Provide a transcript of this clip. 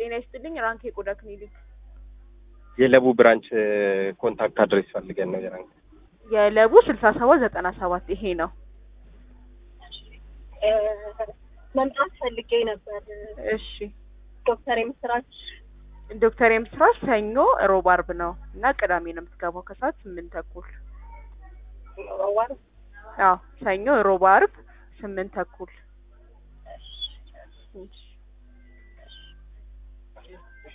ጤና ይስጥልኝ ራንክ የቆዳ ክሊኒክ የለቡ ብራንች ኮንታክት አድሬስ ፈልገን ነው የራንክ የለቡ 6797 ይሄ ነው መምጣት ፈልጌ ነበር እሺ ዶክተር የምስራች ሰኞ ሮብ አርብ ነው እና ቅዳሜ ነው የምትገባው ከሰዓት 8 ተኩል ሰኞ ሮብ አርብ 8 ተኩል